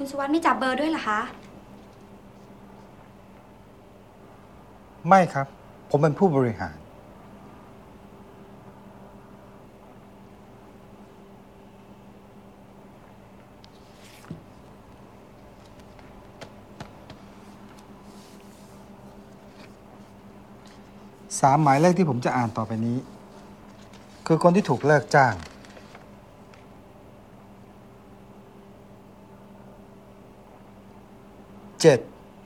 คุณสุวัสดิ์ไม่จับเบอร์ด้วยเหรอคะไม่ครับผมเป็นผู้บริหาร3 หมายเลขที่ผมจะอ่านต่อไปนี้คือคนที่ถูกเลิกจ้าง7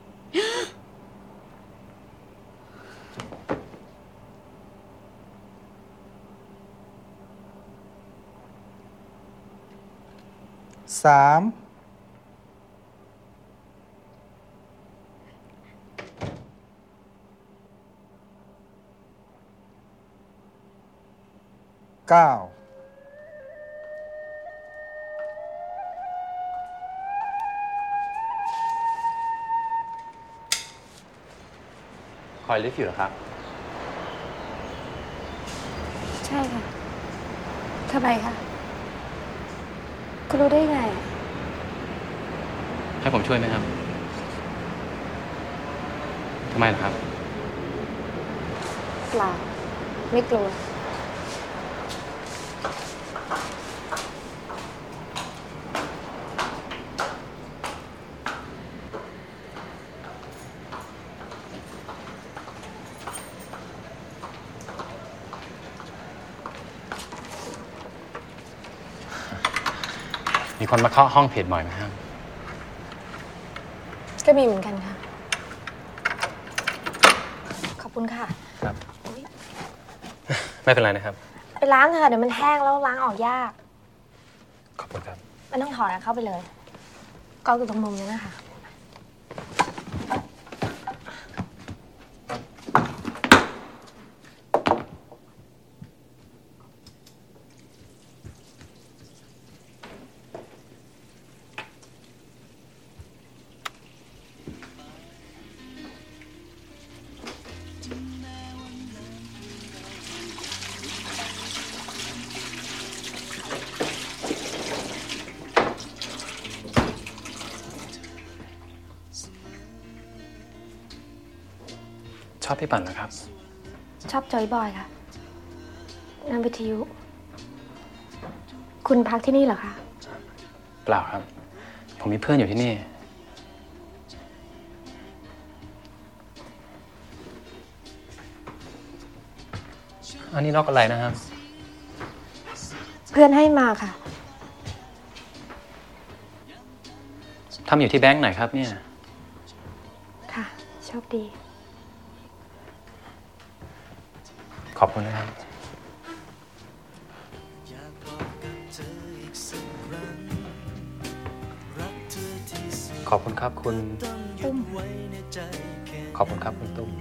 3 9 คอยลิฟต์อยู่เหรอครับใช่ค่ะทำไมคะคุณรู้ได้ไงให้ผมช่วยไหมครับทำไมล่ะครับเปล่าไม่กลัวมีคนมาเคาะห้องเพจบ่อยไหมครับก็มีเหมือนกันค่ะขอบคุณค่ะครับไม่เป็นไรนะครับไปล้างค่ะเดี๋ยวมันแห้งแล้วล้างออกยากขอบคุณครับมันต้องถอดเข้าไปเลยกองอยู่ตรงมุมนั้นนะคะชอบพี่ปั่นเหรอครับชอบจอยบอยค่ะงานวิทยุคุณพักที่นี่เหรอคะเปล่าครับผมมีเพื่อนอยู่ที่นี่อันนี้ล็อกอะไรนะครับเพื่อนให้มาค่ะทำอยู่ที่แบงค์ไหนครับเนี่ยค่ะโชคดีขอบคุณนะครับขอบคุณครับคุณตุ้มขอบคุณครับคุณตุ้ม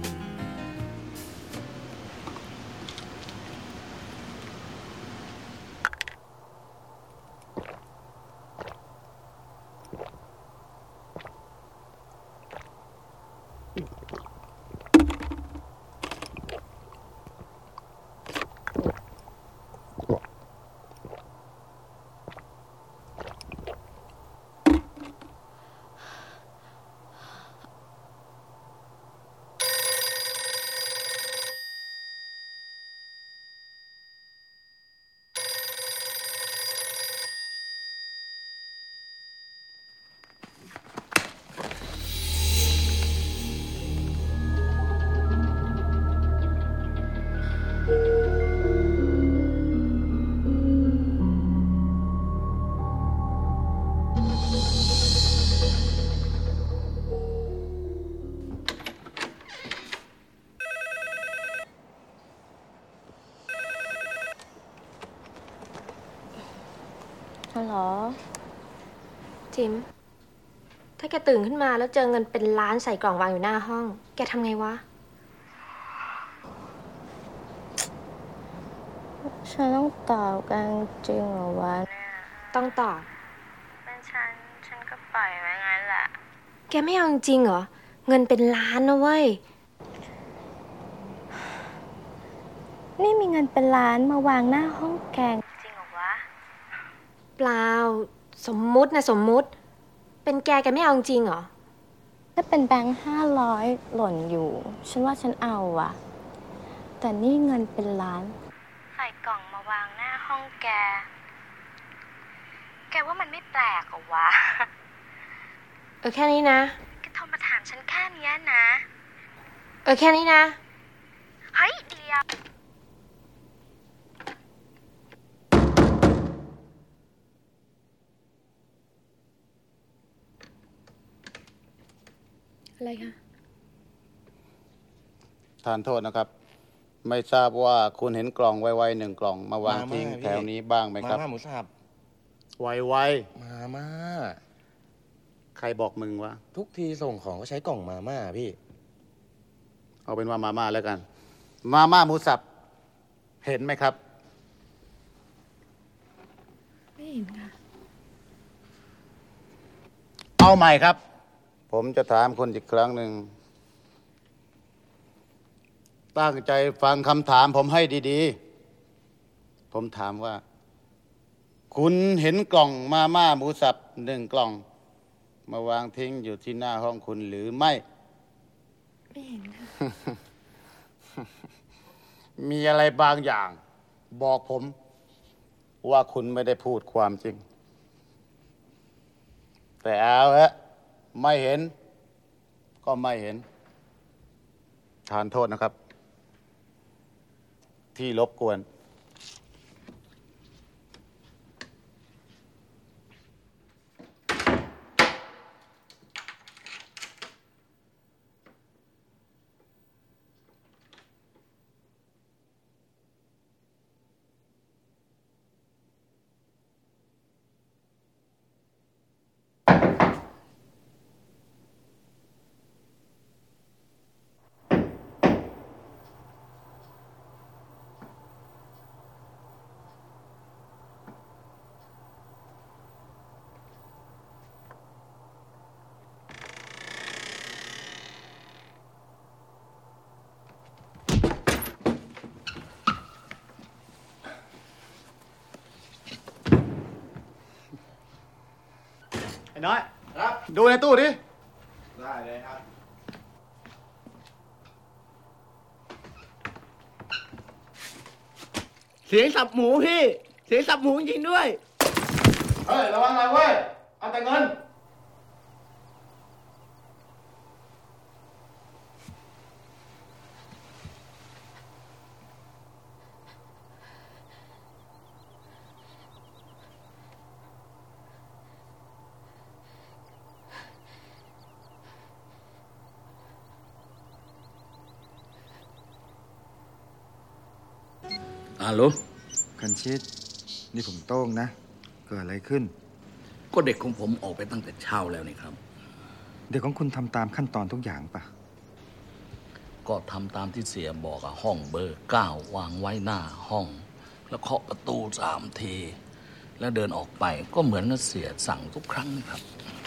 ฮัลโหลจิมถ้าแกตื่นขึ้นมาแล้วเจอเงินเป็นล้านใส่กล่องวางอยู่หน้าห้องแกทำไงวะฉันต้องตอบกันจริงเหรอวะต้องตอบเป็นฉันก็ปล่อยไว้งั้นแหละแกไม่เอาจริงเหรอเงินเป็นล้านนะเว้ยนี่มีเงินเป็นล้านมาวางหน้าห้องแกงจริงเหรอวะเปล่าสมมุตินะสมมุติเป็นแกไม่เอาจริงเหรอถ้าเป็นแบงค์500หล่นอยู่ ฉันว่าฉันเอาอะแต่นี่เงินเป็นล้านใส่กล่องมาวางหน้าห้องแกว่ามันไม่แปลกเหรอวะแค่นี้นะแกโทรมาถามฉันแค่นี้นะแค่นี้นะเฮ้ยเดียวอะไรคะทานโทษนะครับ ไม่ทราบว่าคุณเห็นกล่องไวๆ1 กล่องมาวางทิ้งแถวนี้บ้างไหมครับมาม่าหมูสับไวมาม่าๆใครบอกมึงวะทุกทีส่งของก็ใช้กล่องมาม่าพี่เอาเป็นว่ามาม่าแล้วกัน มาม่าหมูสับเห็นไหมครับไม่เห็นค่ะเอาใหม่ครับ ผมจะถามคนอีกครั้งหนึ่งตั้งใจฟังคำถามผมให้ดีๆ ผมถามว่า คุณเห็นกล่องมาม่าหมูสับ1 กล่อง มาวางทิ้งอยู่ที่หน้าห้องคุณหรือไม่ไม่เห็นค่ะมีอะไรบางอย่าง บอกผมว่าคุณไม่ได้พูดความจริง แต่เอาฮะไม่เห็น ก็ไม่เห็น ทานโทษนะครับ ที่รบกวน ไอ้น้อยครับดูในตู้ดิได้เลยครับเสียงสับหมูพี่ เสียงสับหมูจริงๆด้วยเฮ้ย ระวังหน่อยเว้ย เอาแต่เงินฮัลโหลคันชิต นี่ผมโต้งนะ เกิดอะไรขึ้นก็เด็กของผมออกไปตั้งแต่เช้าแล้วนี่ครับเด็กของคุณทำตามขั้นตอนทุกอย่างปะก็ทำตามที่เสียบอกอะห้องเบอร์ 9 วางไว้หน้าห้อง แล้วเคาะประตู3 ที แล้วเดินออกไปก็เหมือนกับเสียสั่งทุกครั้งนี่ครับ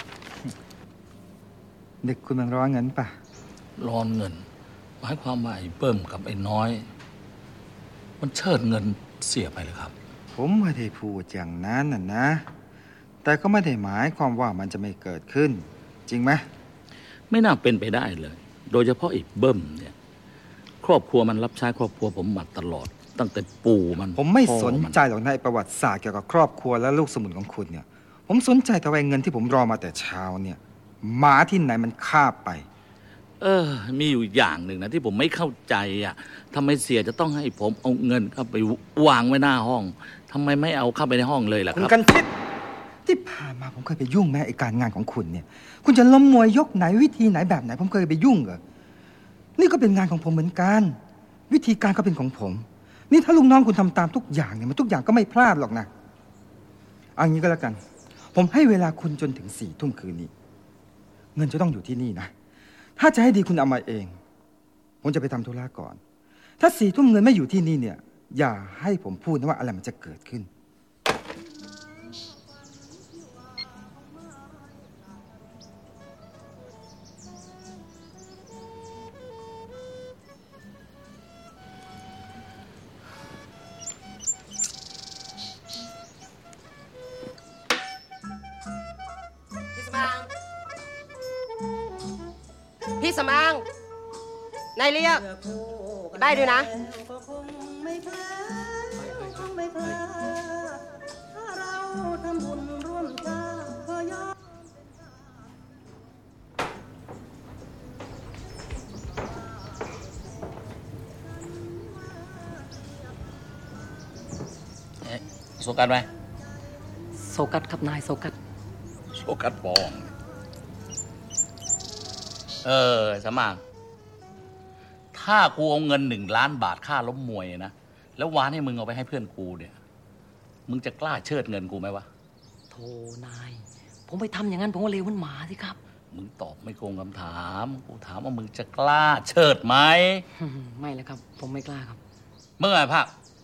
เด็กคุณมันร้อนเงินปะรอนเงินหมายความว่าไอ้เบิ่มกับไอ้น้อย มันเชิดเงินเสียไปเลยครับผมไม่ได้พูดอย่างนั้นน่ะนะ แต่ก็ไม่ได้หมายความว่ามันจะไม่เกิดขึ้น จริงไหมไม่น่าเป็นไปได้เลย โดยเฉพาะไอ้เบิ่มเนี่ย ครอบครัวมันรับใช้ครอบครัวผมมาตลอด ตั้งแต่ปู่มันผมไม่พ่อสนใจหรอกนะไอ้ประวัติศาสตร์เกี่ยวกับครอบครัวและลูกสมุนของคุณเนี่ย ผมสนใจแต่ว่าเงินที่ผมรอมาแต่เช้าเนี่ยหมาที่ไหนมันคาบไปมีอยู่อย่างหนึ่งนะที่ผมไม่เข้าใจอ่ะทำไมเสียจะต้องให้ผมเอาเงินเข้าไปวางไว้หน้าห้องทำไมไม่เอาเข้าไปในห้องเลยล่ะคคุณรับกันชิตที่ผ่านมาผมเคยไปยุ่งแม้ไอ้การงานของคุณเนี่ย คุณจะล้มมวยยกไหนวิธีไหนแบบไหน ผมเคยไปยุ่งเหรอนี่ก็เป็นงานของผมเหมือนกันวิธีการก็เป็นของผม นี่ถ้าลูกน้องคุณทำตามทุกอย่างเนี่ยมันทุกอย่างก็ไม่พลาดหรอกนะเอางี้ก็แล้วกัน ผมให้เวลาคุณจนถึง4 ทุ่มคืนนี้ เงินจะต้องอยู่ที่นี่นะถ้าจะให้ดีคุณเอามาเอง ผมจะไปทำธุระก่อน ถ้า4 ทุ่มเงินไม่อยู่ที่นี่เนี่ย อย่าให้ผมพูดนะว่าอะไรมันจะเกิดขึ้นพี่สมางพี่สำอางนายเรียกได้ด้วยนะโซกัสไหมโซกัสครับนายโซกัสโซกัสปองสมางถ้ากูเอาเงิน1 ล้านบาทค่าล้มมวยนะแล้ววานให้มึงเอาไปให้เพื่อนกูเนี่ยมึงจะกล้าเชิดเงินกูไหมวะโธ่นายผมไปทำอย่างนั้นผมก็เลวเหมือนหมาสิครับมึงตอบไม่โกงคำถามกูถามว่ามึงจะกล้าเชิดไหมไม่เลยครับผมไม่กล้าครับเมื่อไหร่ภาค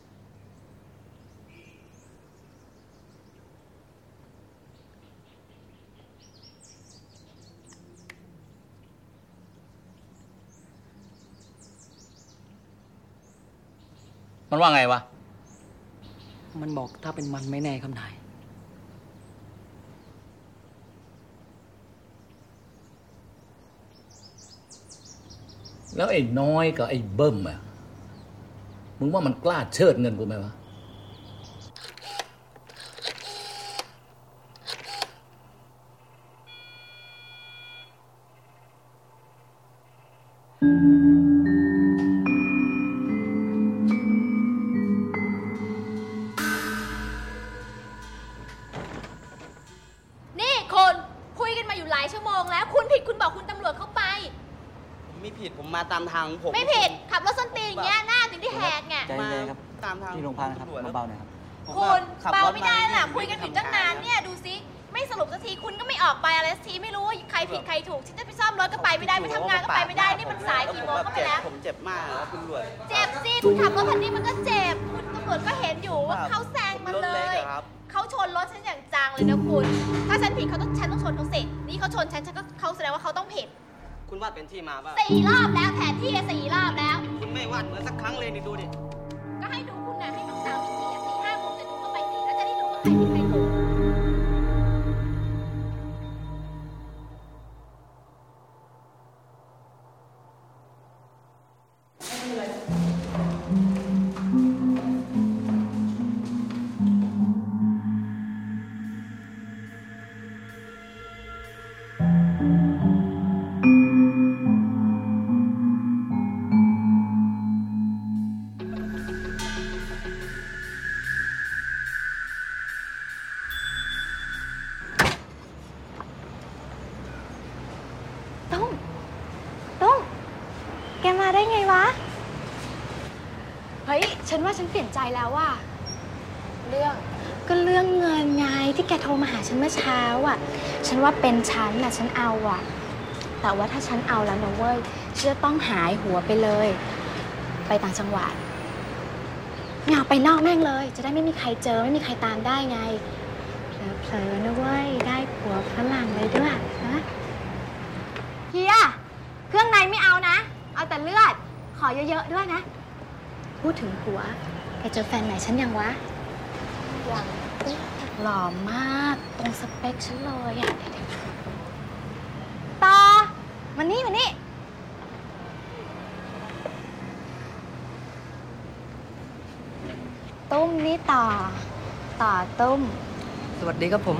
มันว่าไงวะมันบอกถ้าเป็นมันไม่แน่ครับนายแล้วไอ้น้อยกับไอ้เบิ้มอะมึงว่ามันกล้าเชิดเงินกูไหมวะนี่คนคุยกันมาอยู่หลายชั่วโมงแล้วคุณผิดคุณบอกคุณตำรวจเข้าไปไม่ผิดผมมาตามทางผมไม่ผิดขับรถส้นตีนอย่างเงี้ยหน้าถึงที่แหกไงใจเย็นครับตามทางที่โรงพักนะครับเบาๆหน่อยครับคุณเบาไม่ได้ล่ะคุยกันอยู่ตั้งนานเนี่ยดูซิไม่สรุปสักทีคุณก็ไม่ออกไปอะไรสักทีไม่รู้ว่าใครผิดใครถูกฉันจะไปซ่อมรถก็ไปไม่ได้ไปทำงานก็ไปไม่ได้นี่มันสายกี่โมงก็ไปแล้วผมเจ็บมากครับคุณตำรวจเจ็บสิคุณขับรถคันนี้มันก็เจ็บคุณตำรวจก็เห็นอยู่ว่าเขาแซงมาเลยเขาชนรถฉันอย่างจังเลยนะคุณถ้าฉันผิดฉันต้องชนเขาสินี่เขาชนฉันก็เขาแสดงว่าเขาต้องผิดคุณวาดเป็นที่มาป่ะ 4 รอบแล้วแผนที่4 รอบแล้วคุณไม่วาดเหมือนสักครั้งเลยนี่ดูดิก็ให้ดูคุณนะให้น้องสาวมี4-5 โมงจะดูเข้าไปสิแล้วจะได้ดูว่าใครผิดใครถูกแกมาได้ไงวะเฮ้ยฉันว่าฉันเปลี่ยนใจแล้วว่ะเรื่องเงินไงที่แกโทรมาหาฉันเมื่อเช้าอ่ะฉันว่าเป็นฉันน่ะฉันเอาอ่ะแต่ว่าถ้าฉันเอาแล้วนะเว้ยฉันจะต้องหายหัวไปเลยไปต่างจังหวัดไม่เอาไปนอกแม่งเลยจะได้ไม่มีใครเจอไม่มีใครตามได้ไงเผลอๆนะเว้ยได้ผัวฝรั่งเลยด้วยนะเฮียเครื่องในไม่เอานะเอาแต่เลือดขอเยอะๆด้วยนะพูดถึงผัวแกเจอแฟนไหนฉันยังวะยังหล่อมากตรงสเปคฉันเลยอ่ะต่อมานี่ตุ้มนี่ต่อตุ้มสวัสดีครับผม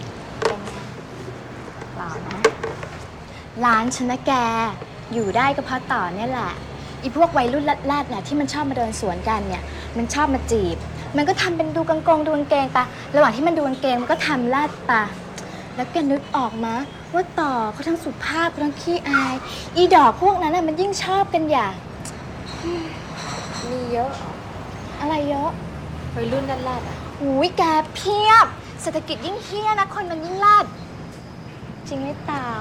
หล่อนะร้านฉันนะแกอยู่ได้ก็เพราะต่อเนี่ยแหละอีพวกวัยรุ่นแรดๆเนี่ยที่มันชอบมาเดินสวนกันเนี่ยมันชอบมาจีบมันก็ทำเป็นดูกางเกงปะระหว่างที่มันดูกางเกงมันก็ทำแรดปะแล้วแกนึกออกมาว่าต่อเขาทั้งสุภาพเขาทั้งขี้อายอีดอกพวกนั้นน่ะมันยิ่งชอบกันอย่างมีเยอะอะไรเยอะวัยรุ่นแรดๆอ่ะอุ้ยแกเพียบเศรษฐกิจยิ่งเฮี้ยนะคนมันยิ่งแรดจริงไหมต่อ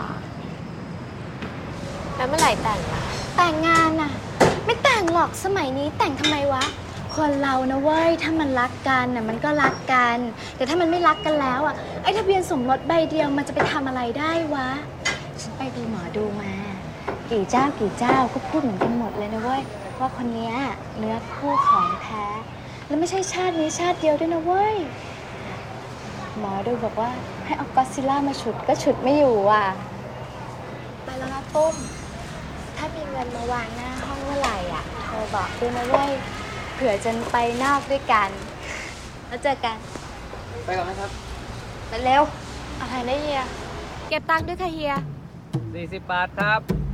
แล้วเมื่อไหร่แต่งล่ะแต่งงานน่ะไม่แต่งหรอกสมัยนี้แต่งทำไมวะคนเรานะเว้ยถ้ามันรักกันน่ะมันก็รักกันแต่ถ้ามันไม่รักกันแล้วอ่ะไอ้ทะเบียนสมรสใบเดียวมันจะไปทำอะไรได้วะฉันไปดูหมอดูมากี่เจ้าก็พูดเหมือนกันหมดเลยนะเว้ยว่าคนนี้เนื้อคู่ของแท้แล้วไม่ใช่ชาตินี้ชาติเดียวด้วยนะเว้ยหมอดูบอกว่าให้เอาก็อดซิลล่ามาฉุดก็ฉุดไม่อยู่อ่ะไปแล้วนะตุ้มถ้ามีเงินมาวางหน้าห้องเมื่อไหร่อ่ะโทรบอกด้วยนะเว้ยเผื่อจะไปนอกด้วยกัน แล้วเจอกันไปก่อนนะครับไปเร็วอะไรนะเฮียเก็บตังค์ด้วยค่ะเฮีย 40 บาทครับ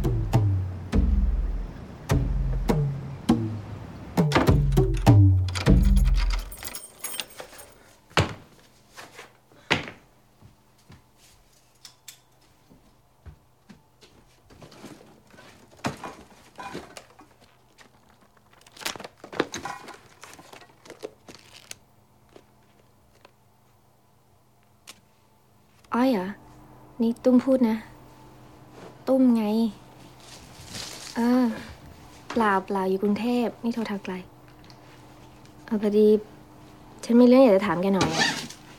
อ้อยเหรอ นี่ตุ้มพูดนะ ตุ้มไง เปล่าอยู่กรุงเทพนี่โทรทางไกลพอดีฉันมีเรื่องอยากจะถามแกหน่อยอะ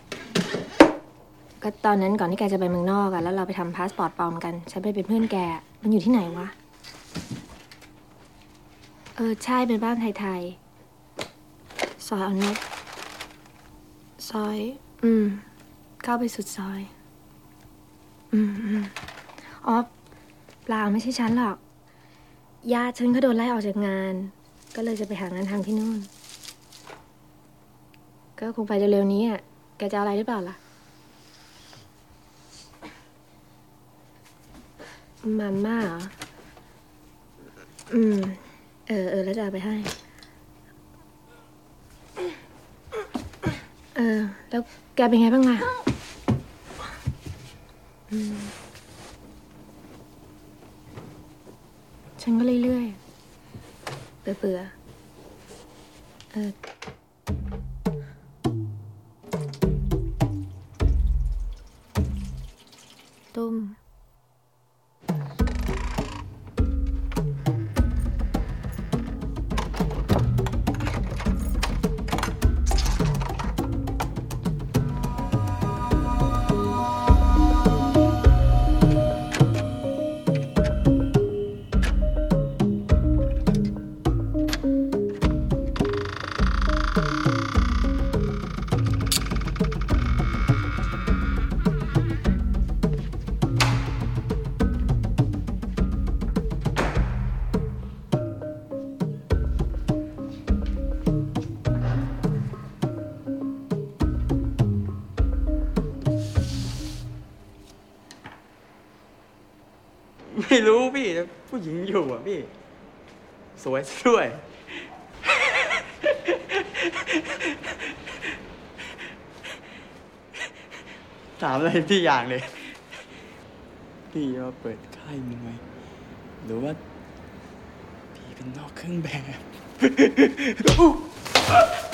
ก็ตอนนั้นก่อนที่แกจะไปเมืองนอกอะแล้วเราไปทำพาสปอร์ตปลอมกัน ฉันไปเป็นเพื่อนแก มันอยู่ที่ไหนวะ ใช่เป็นบ้านไทยๆซอยอนุชซอยเข้าไปสุดซอยอ๋อเปล่าไม่ใช่ฉันหรอกญาติฉันก็โดนไล่ออกจากงานก็เลยจะไปหางานทำที่นู่นก็คงไปเร็วๆนี้อ่ะแกจะเอาอะไรหรือเปล่าล่ะมาม่าเหรอแล้วจะเอาไปให้แล้วแกเป็นไงบ้างล่ะฉันก็เรื่อยๆเบื่อตุ้มไม่รู้พี่ผู้หญิงอยู่อ่ะพี่ สวยด้วย ถามอะไรพี่อย่างเลย พี่ว่าเปิดค่ายมวยหรือว่าพี่เป็นนอกเครื่องแบบ